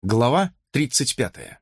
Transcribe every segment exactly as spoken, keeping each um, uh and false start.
Глава тридцать пятая.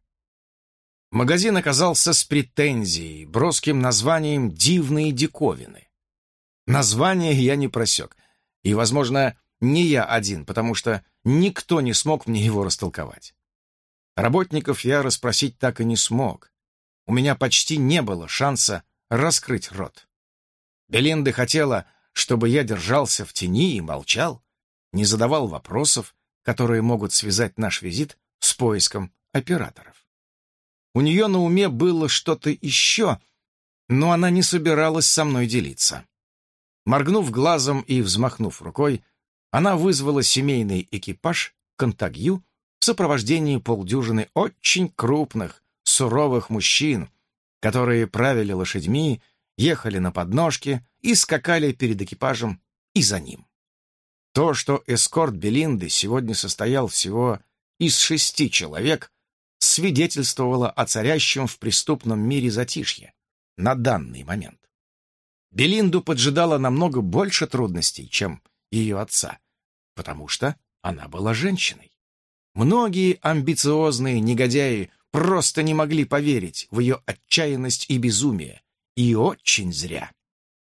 Магазин оказался с претензией, броским названием «Дивные диковины». Название я не просек, и, возможно, не я один, потому что никто не смог мне его растолковать. Работников я расспросить так и не смог. У меня почти не было шанса раскрыть рот. Белинда хотела, чтобы я держался в тени и молчал, не задавал вопросов, которые могут связать наш визит с поиском операторов. У нее на уме было что-то еще, но она не собиралась со мной делиться. Моргнув глазом и взмахнув рукой, она вызвала семейный экипаж «Контагью» в сопровождении полдюжины очень крупных, суровых мужчин, которые правили лошадьми, ехали на подножке и скакали перед экипажем и за ним. То, что эскорт Белинды сегодня состоял всего из шести человек, свидетельствовало о царящем в преступном мире затишье на данный момент. Белинду поджидало намного больше трудностей, чем ее отца, потому что она была женщиной. Многие амбициозные негодяи просто не могли поверить в ее отчаянность и безумие, и очень зря.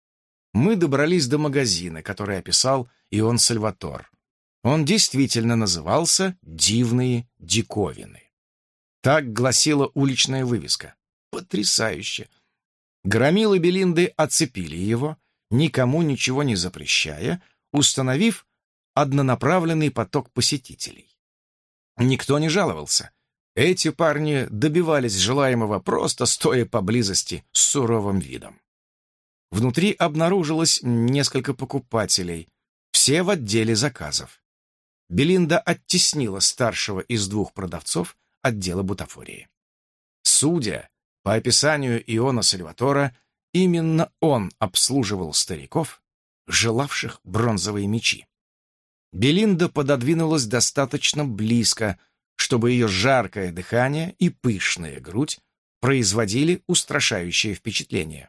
Мы добрались до магазина, который описал Иоанн Сальватор. Он действительно назывался «Дивные диковины». Так гласила уличная вывеска. Потрясающе! Громилы Белинды оцепили его, никому ничего не запрещая, установив однонаправленный поток посетителей. Никто не жаловался. Эти парни добивались желаемого, просто стоя поблизости с суровым видом. Внутри обнаружилось несколько покупателей, все в отделе заказов. Белинда оттеснила старшего из двух продавцов отдела бутафории. Судя по описанию Иоанна Сальватора, именно он обслуживал стариков, желавших бронзовые мечи. Белинда пододвинулась достаточно близко, чтобы ее жаркое дыхание и пышная грудь производили устрашающее впечатление.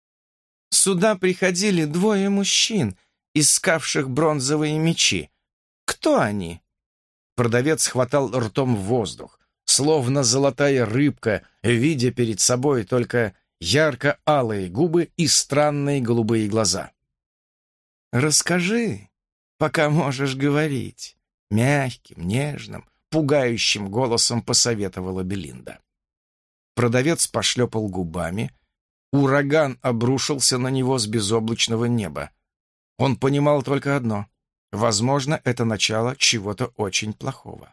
«Сюда приходили двое мужчин, искавших бронзовые мечи. Кто они?» Продавец хватал ртом в воздух, словно золотая рыбка, видя перед собой только ярко-алые губы и странные голубые глаза. «Расскажи, пока можешь говорить», — мягким, нежным, пугающим голосом посоветовала Белинда. Продавец пошлепал губами. Ураган обрушился на него с безоблачного неба. Он понимал только одно — возможно, это начало чего-то очень плохого.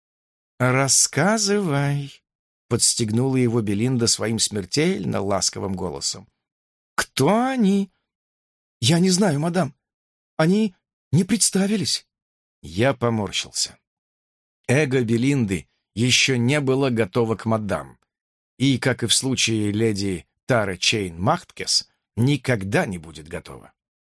«Рассказывай», — подстегнула его Белинда своим смертельно ласковым голосом. «Кто они?» «Я не знаю, мадам. Они не представились». Я поморщился. Эго Белинды еще не было готово к мадам, и, как и в случае леди Тары Чейн Махткес, никогда не будет готова.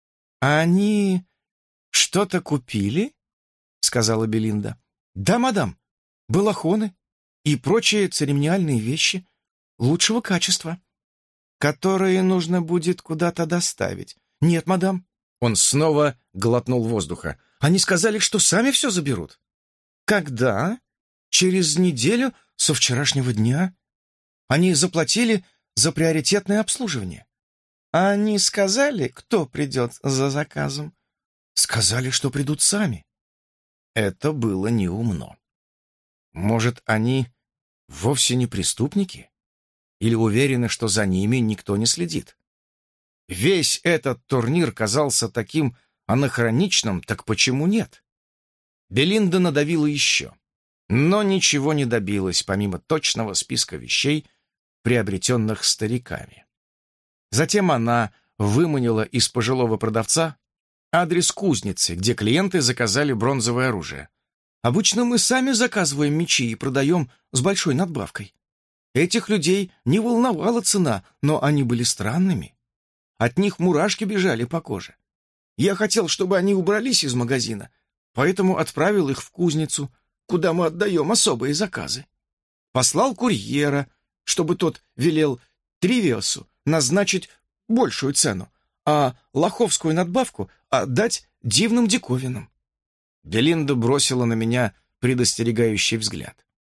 «Они что-то купили?» — сказала Белинда. «Да, мадам, балахоны и прочие церемониальные вещи лучшего качества, которые нужно будет куда-то доставить». «Нет, мадам». Он снова глотнул воздуха. «Они сказали, что сами все заберут». «Когда?» «Через неделю со вчерашнего дня. Они заплатили за приоритетное обслуживание». «Они сказали, кто придет за заказом?» «Сказали, что придут сами». Это было неумно. Может, они вовсе не преступники? Или уверены, что за ними никто не следит? Весь этот турнир казался таким анахроничным, так почему нет? Белинда надавила еще, но ничего не добилась, помимо точного списка вещей, приобретенных стариками. Затем она выманила из пожилого продавца адрес кузницы, где клиенты заказали бронзовое оружие. «Обычно мы сами заказываем мечи и продаем с большой надбавкой. Этих людей не волновала цена, но они были странными. От них мурашки бежали по коже. Я хотел, чтобы они убрались из магазина, поэтому отправил их в кузницу, куда мы отдаем особые заказы. Послал курьера, чтобы тот велел Тривиосу назначить большую цену, а лоховскую надбавку отдать дивным диковинам». Белинда бросила на меня предостерегающий взгляд.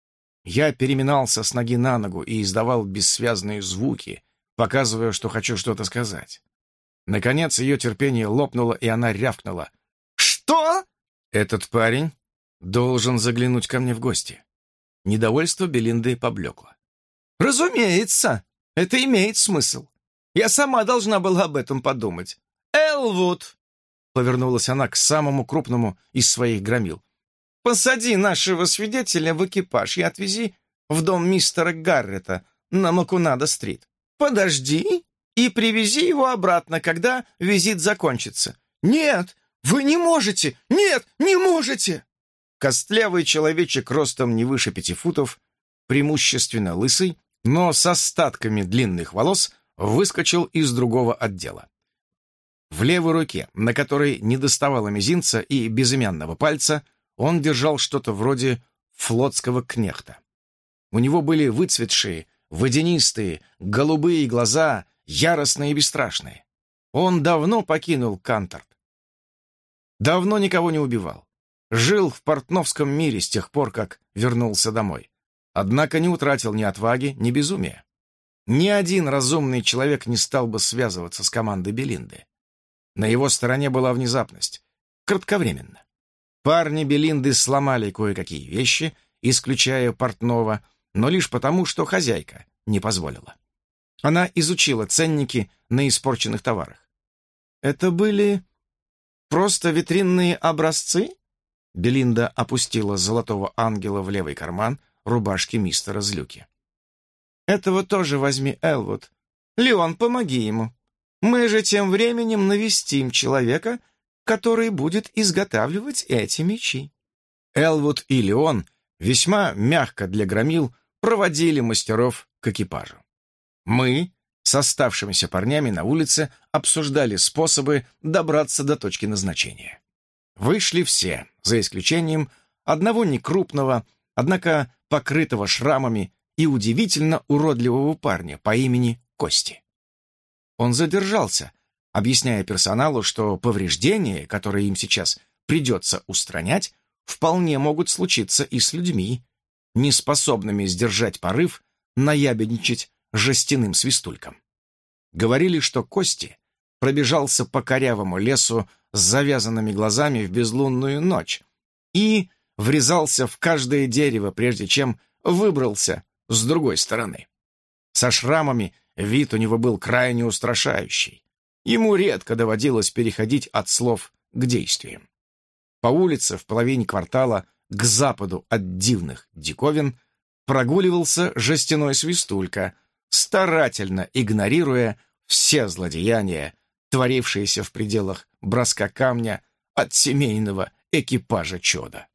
Я переминался с ноги на ногу и издавал бессвязные звуки, показывая, что хочу что-то сказать. Наконец ее терпение лопнуло, и она рявкнула. «Что?» «Этот парень должен заглянуть ко мне в гости». Недовольство Белинды поблекло. «Разумеется, это имеет смысл. Я сама должна была об этом подумать. Элвуд!» Повернулась она к самому крупному из своих громил. «Посади нашего свидетеля в экипаж и отвези в дом мистера Гаррета на Макунадо-стрит. Подожди и привези его обратно, когда визит закончится». «Нет, вы не можете! Нет, не можете!» Костлявый человечек ростом не выше пяти футов, преимущественно лысый, но с остатками длинных волос, выскочил из другого отдела. В левой руке, на которой не доставало мизинца и безымянного пальца, он держал что-то вроде флотского кнехта. У него были выцветшие, водянистые, голубые глаза, яростные и бесстрашные. Он давно покинул Канторт. Давно никого не убивал. Жил в портновском мире с тех пор, как вернулся домой. Однако не утратил ни отваги, ни безумия. Ни один разумный человек не стал бы связываться с командой Белинды. На его стороне была внезапность. Кратковременно. Парни Белинды сломали кое-какие вещи, исключая портного, но лишь потому, что хозяйка не позволила. Она изучила ценники на испорченных товарах. «Это были просто витринные образцы?» Белинда опустила золотого ангела в левый карман рубашки мистера Злюки. «Этого тоже возьми, Элвуд. Леон, помоги ему. Мы же тем временем навестим человека, который будет изготавливать эти мечи». Элвуд и Леон весьма мягко для громил проводили мастеров к экипажу. Мы с оставшимися парнями на улице обсуждали способы добраться до точки назначения. Вышли все, за исключением одного некрупного, однако покрытого шрамами и удивительно уродливого парня по имени Кости. Он задержался, объясняя персоналу, что повреждения, которые им сейчас придется устранять, вполне могут случиться и с людьми, неспособными сдержать порыв наябедничать жестяным свистульком. Говорили, что Кости пробежался по корявому лесу с завязанными глазами в безлунную ночь и врезался в каждое дерево, прежде чем выбрался с другой стороны. Со шрамами вид у него был крайне устрашающий. Ему редко доводилось переходить от слов к действиям. По улице в половине квартала к западу от дивных диковин прогуливался жестяной свистулька, старательно игнорируя все злодеяния, творившиеся в пределах броска камня от семейного экипажа Чода.